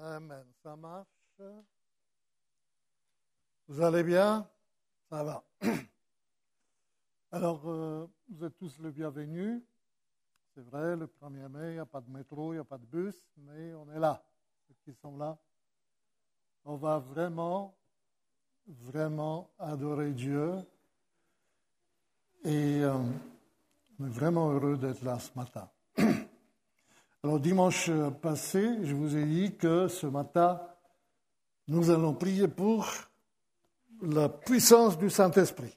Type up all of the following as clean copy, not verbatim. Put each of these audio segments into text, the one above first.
Amen. Ça marche? Vous allez bien? Ça va. Alors, vous êtes tous les bienvenus. C'est vrai, le 1er mai, il n'y a pas de métro, il n'y a pas de bus, mais on est là. Ceux qui sont là, on va vraiment adorer Dieu. Et on est vraiment heureux d'être là ce matin. Alors, dimanche passé, je vous ai dit que ce matin, nous allons prier pour la puissance du Saint-Esprit.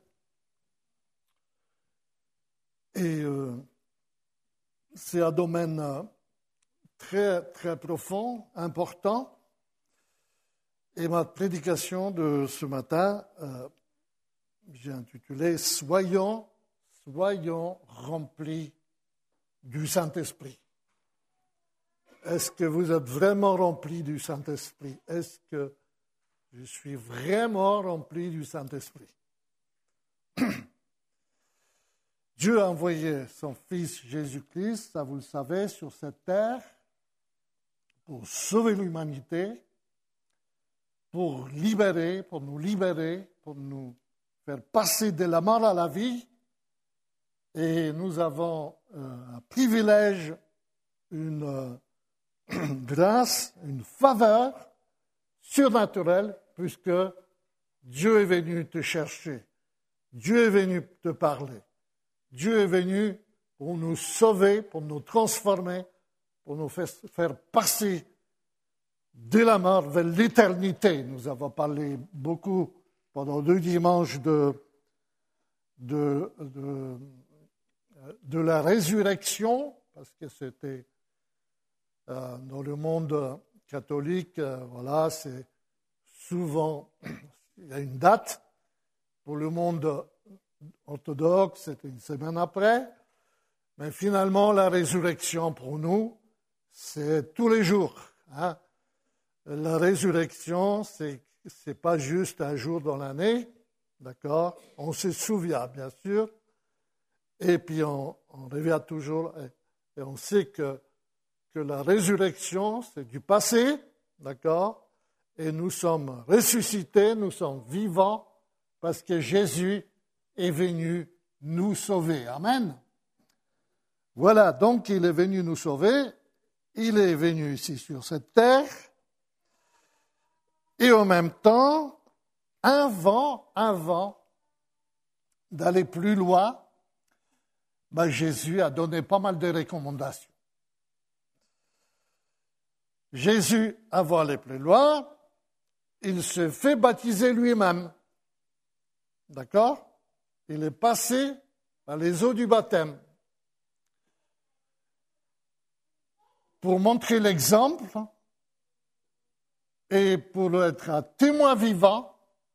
Et c'est un domaine très, très profond, important. Et ma prédication de ce matin, j'ai intitulé « Soyons remplis du Saint-Esprit ». Est-ce que vous êtes vraiment remplis du Saint-Esprit? Est-ce que je suis vraiment rempli du Saint-Esprit? Dieu a envoyé son Fils Jésus-Christ, ça vous le savez, sur cette terre pour sauver l'humanité, pour nous libérer, pour nous faire passer de la mort à la vie. Et nous avons un privilège, une grâce, une faveur surnaturelle, puisque Dieu est venu te chercher, Dieu est venu te parler, Dieu est venu pour nous sauver, pour nous transformer, pour nous faire passer de la mort vers l'éternité. Nous avons parlé beaucoup pendant 2 dimanches de la résurrection, parce que c'était dans le monde catholique, voilà, c'est souvent, il y a une date. Pour le monde orthodoxe, c'était une semaine après. Mais finalement, la résurrection pour nous, c'est tous les jours. Hein. La résurrection, c'est pas juste un jour dans l'année, d'accord? On se souvient, bien sûr. Et puis on revient toujours, et on sait que la résurrection, c'est du passé, d'accord? Et nous sommes ressuscités, nous sommes vivants, parce que Jésus est venu nous sauver. Amen. Voilà, donc il est venu nous sauver, il est venu ici sur cette terre, et en même temps, avant d'aller plus loin, Jésus a donné pas mal de recommandations. Jésus, avant d'aller plus loin, il se fait baptiser lui-même. D'accord? Il est passé par les eaux du baptême. Pour montrer l'exemple et pour être un témoin vivant.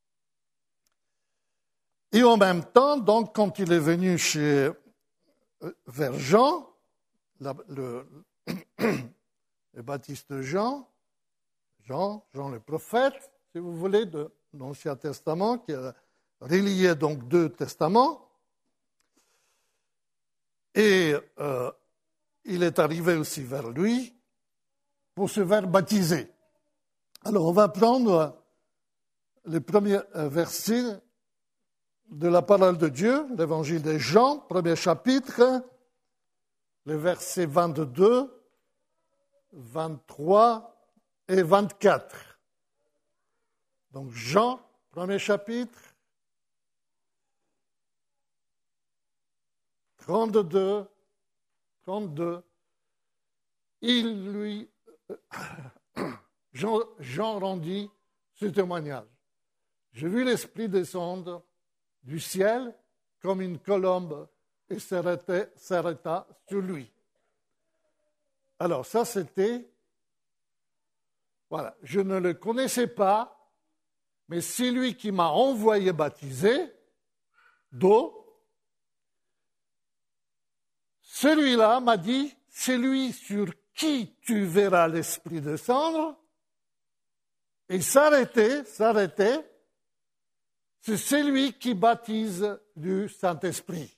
Et en même temps, donc, quand il est venu vers Jean, le baptiste Jean le prophète, si vous voulez, de l'Ancien Testament, qui a relié donc 2 testaments. Et il est arrivé aussi vers lui pour se faire baptiser. Alors, on va prendre les premiers versets de la parole de Dieu, l'évangile de Jean, premier chapitre, les versets 22, 23 et 24. Donc, Jean, premier chapitre, 32, Jean rendit ce témoignage. J'ai vu l'Esprit descendre du ciel comme une colombe et s'arrêta sur lui. Alors ça c'était, voilà, je ne le connaissais pas, mais c'est lui qui m'a envoyé baptiser d'eau. Celui-là m'a dit, c'est lui sur qui tu verras l'Esprit descendre, et s'arrêter, c'est celui qui baptise du Saint-Esprit.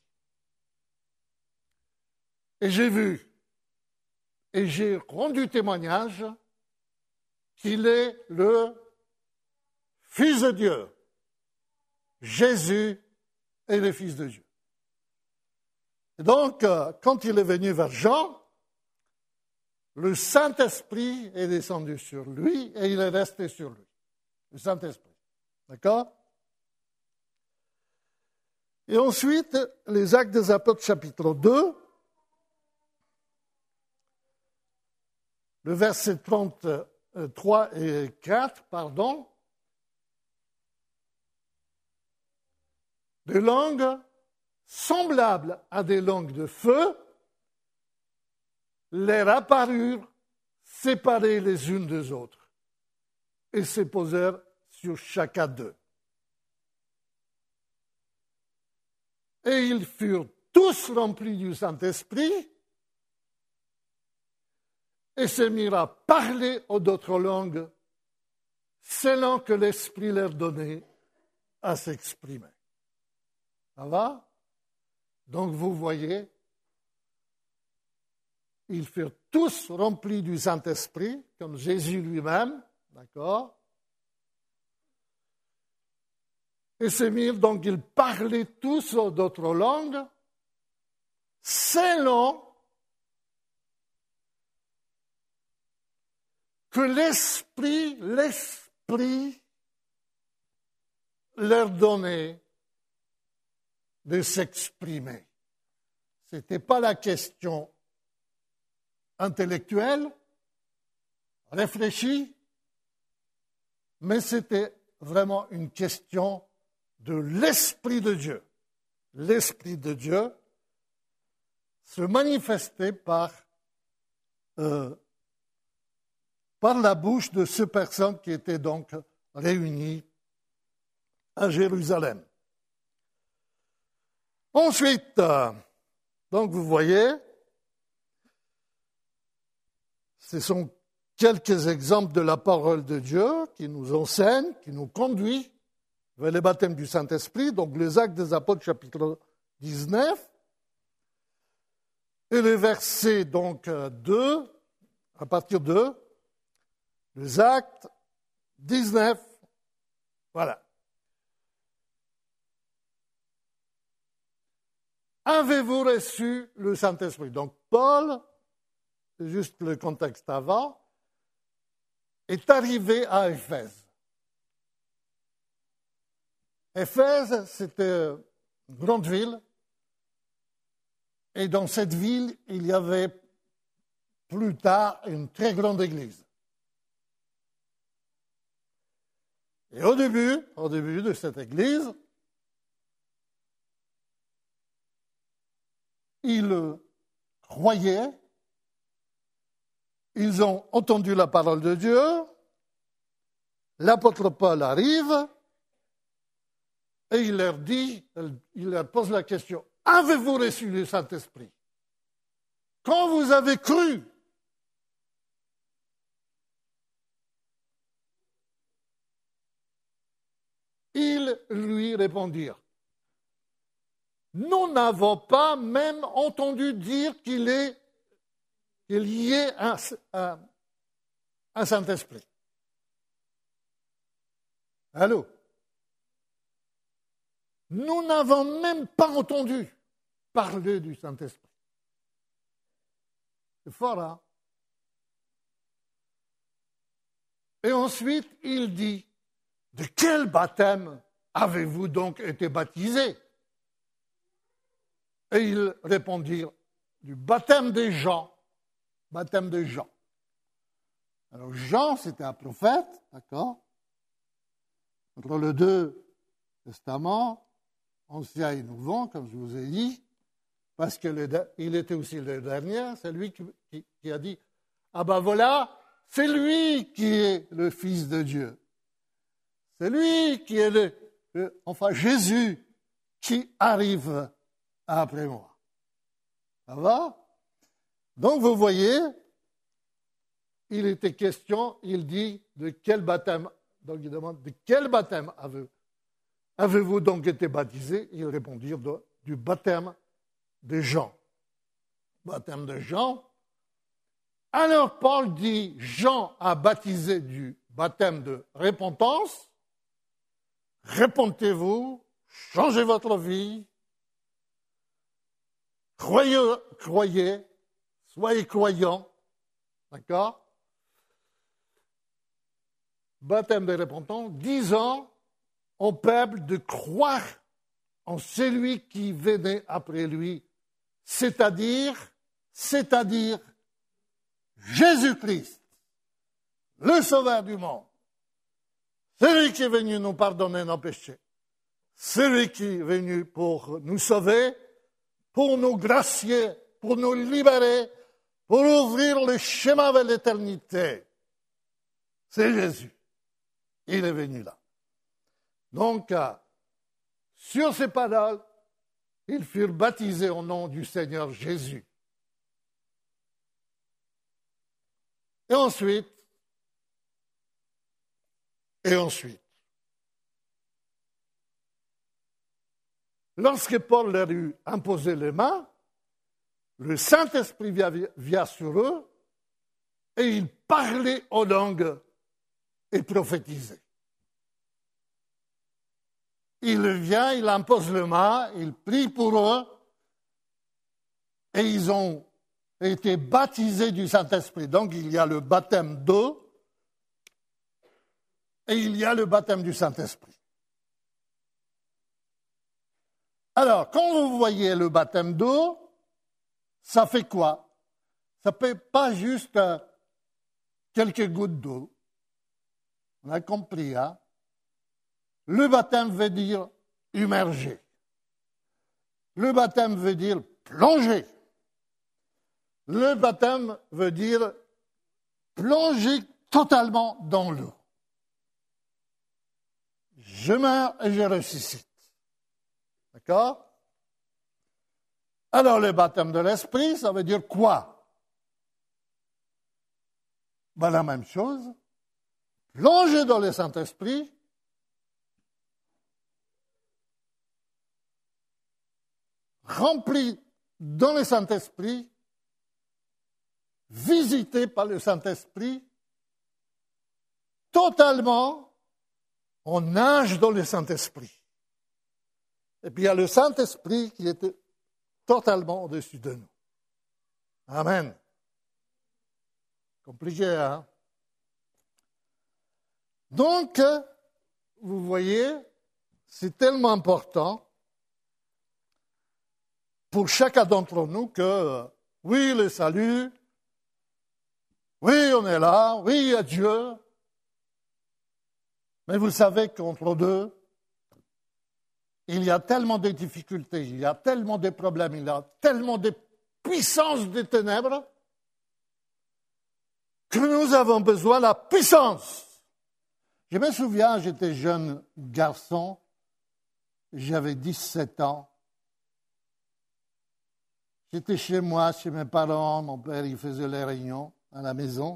Et j'ai vu, et j'ai rendu témoignage qu'il est le Fils de Dieu. Jésus est le Fils de Dieu. Et donc, quand il est venu vers Jean, le Saint-Esprit est descendu sur lui et il est resté sur lui. Le Saint-Esprit. D'accord? Et ensuite, les Actes des Apôtres, chapitre 2, le verset 33 et 4, pardon, des langues semblables à des langues de feu leur apparurent séparées les unes des autres et se posèrent sur chacun d'eux. Et ils furent tous remplis du Saint-Esprit et se mirent à parler d'autres langues selon que l'Esprit leur donnait à s'exprimer. Ça va? Donc vous voyez, ils furent tous remplis du Saint-Esprit, comme Jésus lui-même, d'accord? Et se mirent, donc ils parlaient tous d'autres langues, selon que l'Esprit leur donnait de s'exprimer. Ce n'était pas la question intellectuelle, réfléchie, mais c'était vraiment une question de l'Esprit de Dieu. L'Esprit de Dieu se manifestait par la bouche de ces personnes qui étaient donc réunies à Jérusalem. Ensuite, donc vous voyez, ce sont quelques exemples de la parole de Dieu qui nous enseignent, qui nous conduit vers le baptême du Saint-Esprit, donc les Actes des Apôtres, chapitre 19, et le verset donc 2, à partir de les Actes 19, voilà. Avez-vous reçu le Saint-Esprit? Donc Paul, c'est juste le contexte avant, est arrivé à Éphèse. Éphèse, c'était une grande ville, et dans cette ville, il y avait plus tard une très grande église. Et au début de cette église, ils croyaient, ils ont entendu la parole de Dieu, l'apôtre Paul arrive et il leur pose la question, avez-vous reçu le Saint-Esprit? Quand vous avez cru? Ils lui répondirent, nous n'avons pas même entendu dire qu'il y ait un Saint-Esprit. Allô? Nous n'avons même pas entendu parler du Saint-Esprit. C'est fort, hein? Et ensuite, il dit, de quel baptême avez-vous donc été baptisés? Et ils répondirent, du baptême de Jean. Baptême de Jean. Alors Jean, c'était un prophète, d'accord? Entre les deux testaments, ancien et nouveau, comme je vous ai dit, parce qu'il était aussi le dernier, c'est lui qui a dit, ah ben voilà, c'est lui qui est le Fils de Dieu. C'est lui qui est Jésus qui arrive après moi. Ça va? Donc vous voyez, il était question, il dit, de quel baptême, donc il demande, de quel baptême avez-vous donc été baptisés? Ils répondirent du baptême de Jean. Baptême de Jean, Alors Paul dit, Jean a baptisé du baptême de repentance. Repentez-vous, changez votre vie, croyez, soyez croyants, d'accord? Baptême de repentance, disant au peuple de croire en celui qui venait après lui, c'est-à-dire Jésus-Christ, le Sauveur du monde, celui qui est venu nous pardonner nos péchés, celui qui est venu pour nous sauver, pour nous gracier, pour nous libérer, pour ouvrir le chemin vers l'éternité. C'est Jésus. Il est venu là. Donc, sur ces paroles, ils furent baptisés au nom du Seigneur Jésus. Et ensuite, lorsque Paul leur eut imposé les mains, le Saint-Esprit vient sur eux et ils parlaient aux langues et prophétisaient. Il vient, il impose les mains, il prie pour eux et ils ont été baptisés du Saint-Esprit. Donc il y a le baptême d'eau et il y a le baptême du Saint-Esprit. Alors, quand vous voyez le baptême d'eau, ça fait quoi? Ça ne fait pas juste quelques gouttes d'eau. On a compris, hein? Le baptême veut dire immerger. Le baptême veut dire plonger. Le baptême veut dire plonger totalement dans l'eau. Je meurs et je ressuscite. D'accord? Alors, le baptême de l'Esprit, ça veut dire quoi? Ben, la même chose. Plonger dans le Saint-Esprit, rempli dans le Saint-Esprit, visité par le Saint-Esprit, totalement, on nage dans le Saint-Esprit. Et puis il y a le Saint-Esprit qui était totalement au-dessus de nous. Amen. Compliqué, hein? Donc, vous voyez, c'est tellement important pour chacun d'entre nous que, oui, le salut, oui, on est là, oui, il y a Dieu, mais vous savez qu'entre deux, il y a tellement de difficultés, il y a tellement de problèmes, il y a tellement de puissance des ténèbres que nous avons besoin de la puissance. Je me souviens, j'étais jeune garçon, j'avais 17 ans. J'étais chez moi, chez mes parents, mon père il faisait les réunions à la maison.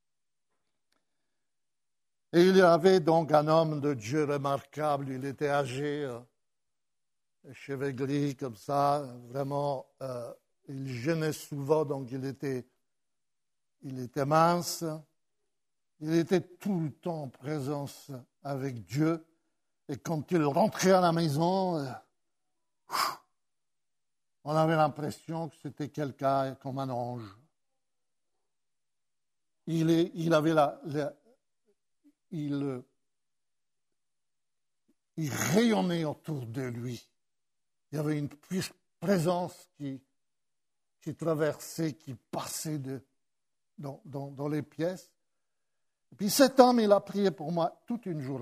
Et il y avait donc un homme de Dieu remarquable, il était âgé, cheveux gris comme ça, vraiment, il jeûnait souvent, donc il était mince. Il était tout le temps en présence avec Dieu. Et quand il rentrait à la maison, on avait l'impression que c'était quelqu'un comme un ange. Il rayonnait autour de lui. Il y avait une présence qui traversait, qui passait dans les pièces. Et puis cet homme, il a prié pour moi toute une journée.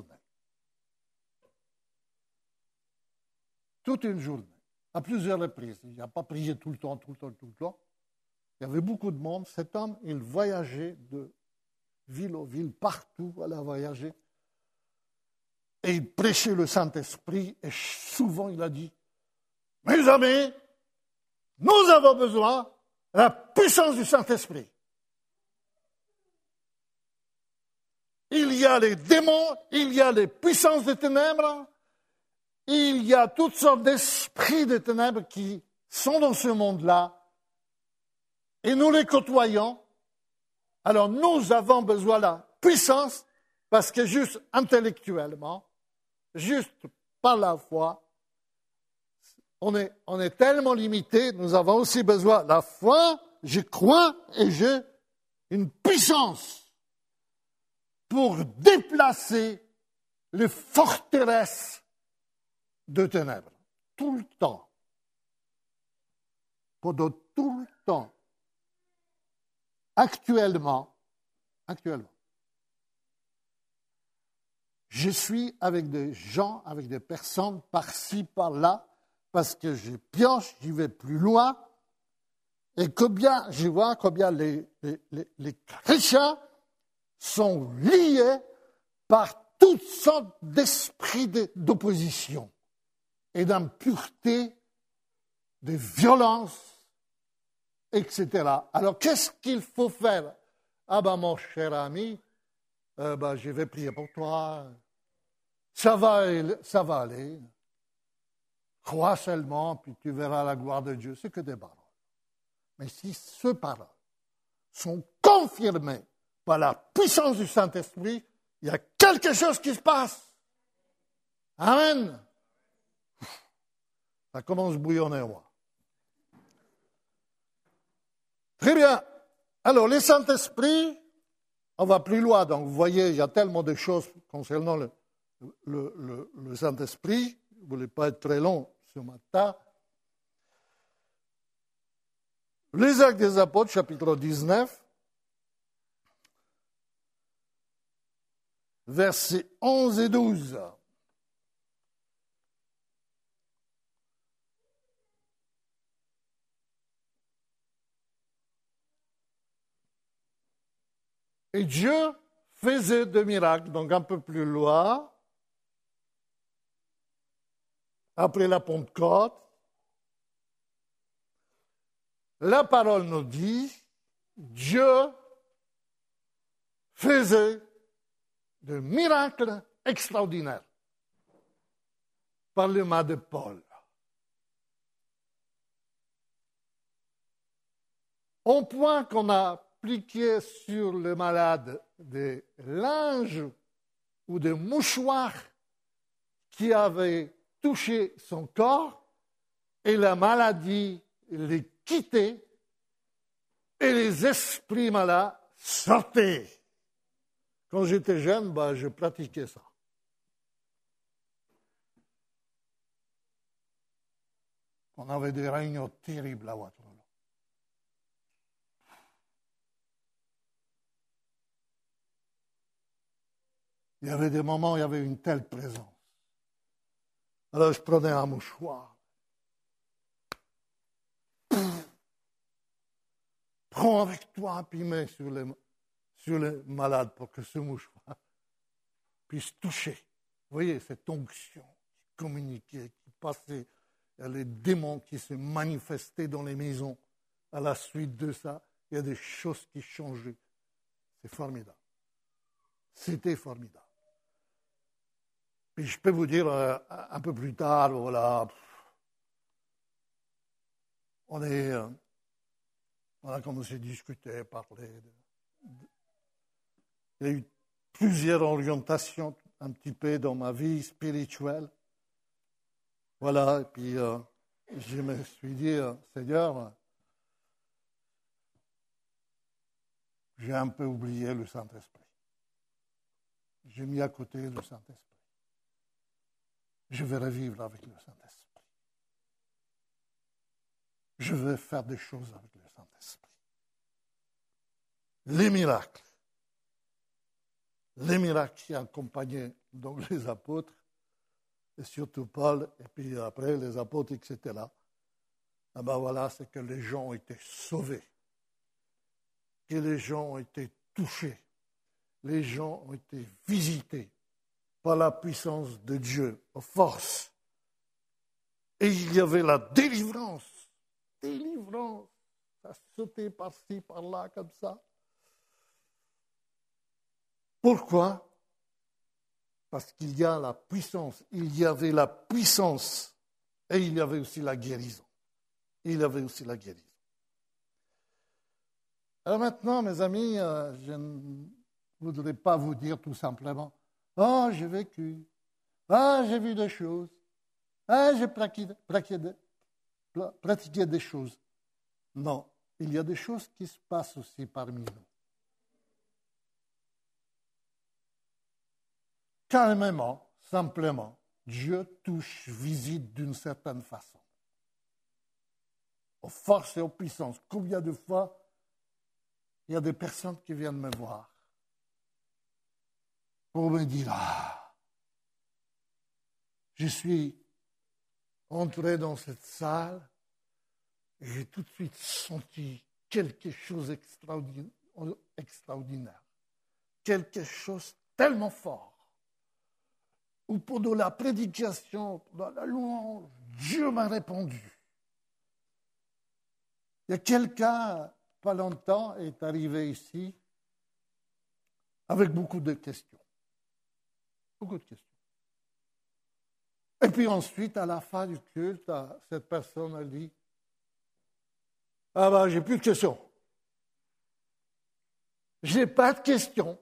Toute une journée, à plusieurs reprises. Il n'a pas prié tout le temps. Il y avait beaucoup de monde. Cet homme, il voyageait de ville en ville, partout, il a voyagé. Et il prêchait le Saint-Esprit. Et souvent, il a dit, mes amis, nous avons besoin de la puissance du Saint-Esprit. Il y a les démons, il y a les puissances des ténèbres, il y a toutes sortes d'esprits des ténèbres qui sont dans ce monde-là, et nous les côtoyons, Alors nous avons besoin de la puissance parce que juste intellectuellement, juste par la foi, on est tellement limité, nous avons aussi besoin de la foi, je crois et j'ai une puissance pour déplacer les forteresses de ténèbres. Tout le temps. Pendant tout le temps. Actuellement, je suis avec des gens, avec des personnes par-ci, par-là, parce que je pioche, j'y vais plus loin, et combien, je vois combien les chrétiens sont liés par toutes sortes d'esprits d'opposition et d'impureté, de violence, etc. Alors, qu'est-ce qu'il faut faire? Ah ben, mon cher ami, je vais prier pour toi. Ça va aller. Crois seulement, puis tu verras la gloire de Dieu. C'est que des paroles. Mais si ces paroles sont confirmées par la puissance du Saint-Esprit, il y a quelque chose qui se passe. Amen. Ça commence à bouillonner en moi. Très bien. Alors, le Saint-Esprit, on va plus loin. Donc, vous voyez, il y a tellement de choses concernant le Saint-Esprit. Je ne voulais pas être très long ce matin. Les Actes des Apôtres, chapitre 19, versets 11 et 12. Et Dieu faisait des miracles, donc un peu plus loin, après la Pentecôte. La parole nous dit, Dieu faisait des miracles extraordinaires par le main de Paul. Au point qu'on a appliqué sur le malade des linges ou des mouchoirs qui avaient touché son corps et la maladie les quittait et les esprits malades sortaient. Quand j'étais jeune, je pratiquais ça. On avait des réunions terribles à Waterloo. Il y avait des moments où il y avait une telle présence. Alors je prenais un mouchoir. Prends avec toi, puis mets sur les malades pour que ce mouchoir puisse toucher. Vous voyez, cette onction qui communiquait, qui passait, il y a les démons qui se manifestaient dans les maisons. À la suite de ça, il y a des choses qui changeaient. C'est formidable. C'était formidable. Et je peux vous dire un peu plus tard, voilà, on a commencé à discuter, parler. Il y a eu plusieurs orientations un petit peu dans ma vie spirituelle. Voilà, et puis je me suis dit, Seigneur, j'ai un peu oublié le Saint-Esprit. J'ai mis à côté le Saint-Esprit. Je vais revivre avec le Saint-Esprit. Je vais faire des choses avec le Saint-Esprit. Les miracles qui accompagnaient donc les apôtres, et surtout Paul, et puis après les apôtres, etc. Ah ben voilà, c'est que les gens ont été sauvés, que les gens ont été touchés, les gens ont été visités par la puissance de Dieu, aux forces. Et il y avait la délivrance, ça sautait par-ci, par-là, comme ça. Pourquoi? Parce qu'il y a la puissance, il y avait la puissance et il y avait aussi la guérison. Alors maintenant, mes amis, je ne voudrais pas vous dire tout simplement « Oh, j'ai vécu. Ah, j'ai vu des choses. Ah, j'ai pratiqué des choses. » Non, il y a des choses qui se passent aussi parmi nous. Calmement, simplement, Dieu touche, visite d'une certaine façon. Aux forces et aux puissances. Combien de fois il y a des personnes qui viennent me voir pour me dire « Ah, je suis entré dans cette salle et j'ai tout de suite senti quelque chose d'extraordinaire, quelque chose tellement fort. Ou pendant la prédication, dans la louange, Dieu m'a répondu. » Il y a quelqu'un, pas longtemps, est arrivé ici avec beaucoup de questions. Beaucoup de questions. Et puis ensuite, à la fin du culte, cette personne a dit « Ah ben, j'ai plus de questions. J'ai pas de questions.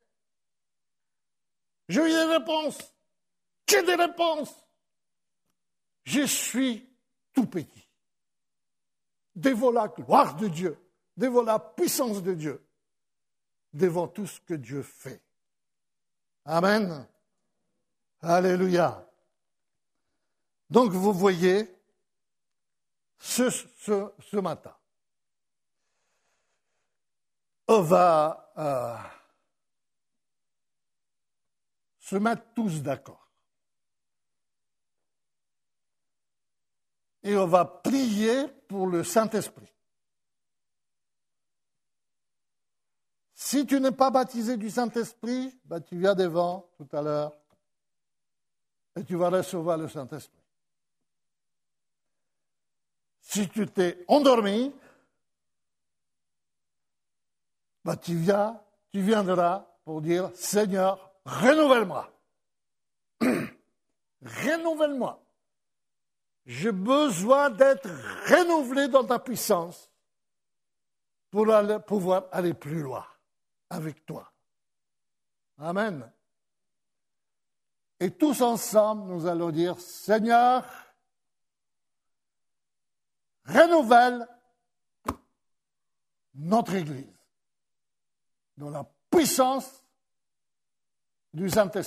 J'ai eu des réponses. J'ai des réponses. Je suis tout petit. Devant la gloire de Dieu, devant la puissance de Dieu, devant tout ce que Dieu fait. » Amen. Alléluia. Donc vous voyez, ce matin, on va se mettre tous d'accord. Et on va prier pour le Saint-Esprit. Si tu n'es pas baptisé du Saint-Esprit, tu viens devant tout à l'heure et tu vas recevoir le Saint-Esprit. Si tu t'es endormi, tu viendras pour dire « Seigneur, renouvelle-moi. Renouvelle-moi. J'ai besoin d'être renouvelé dans ta puissance pour pouvoir aller plus loin avec toi. » Amen. Et tous ensemble, nous allons dire « Seigneur, renouvelle notre Église dans la puissance du Saint-Esprit. »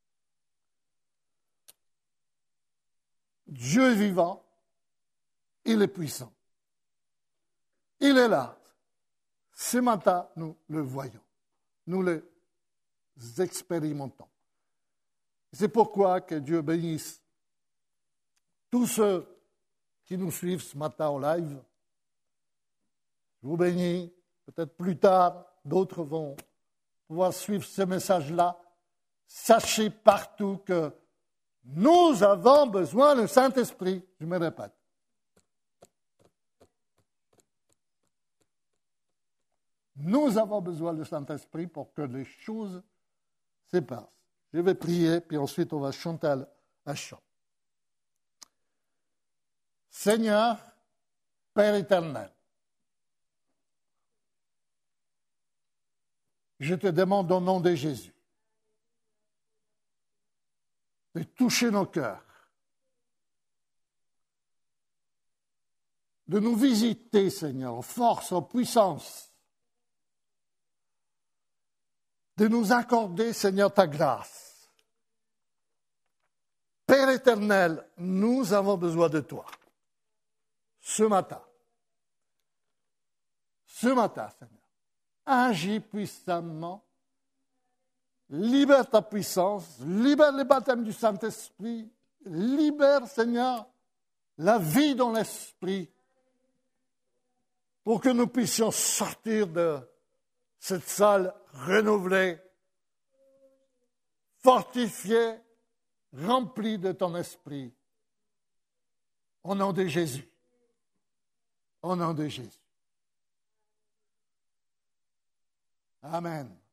Dieu est vivant, il est puissant. Il est là. Ce matin, nous le voyons. Nous le expérimentons. C'est pourquoi que Dieu bénisse tous ceux qui nous suivent ce matin en live. Je vous bénis. Peut-être plus tard, d'autres vont pouvoir suivre ce message-là. Sachez partout que nous avons besoin du Saint-Esprit. Je me répète. Nous avons besoin du Saint-Esprit pour que les choses se passent. Je vais prier, puis ensuite on va chanter un chant. Seigneur, Père éternel, je te demande au nom de Jésus de toucher nos cœurs, de nous visiter, Seigneur, en force, en puissance, de nous accorder, Seigneur, ta grâce. Père éternel, nous avons besoin de toi. Ce matin, Seigneur, agis puissamment, libère ta puissance, libère le baptême du Saint-Esprit, libère, Seigneur, la vie dans l'Esprit, pour que nous puissions sortir de cette salle renouvelée, fortifiée, remplie de ton Esprit. Au nom de Jésus. Au nom de Jésus. Amen.